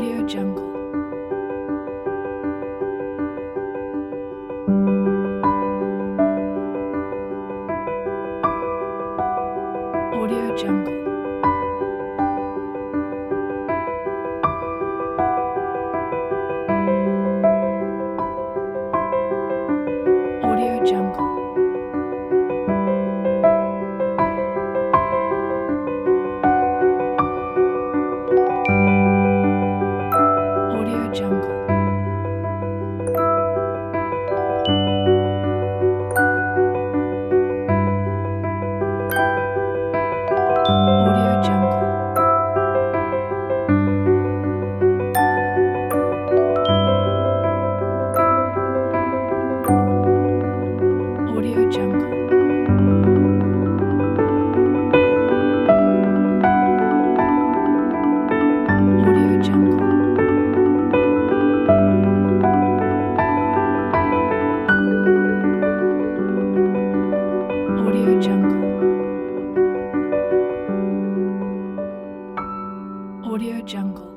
Audio Jungle. Audio Jungle. Audio Jungle. Audio Jungle. Audio Jungle. Audio Jungle. Audio Jungle. Audio Jungle. Audio Jungle.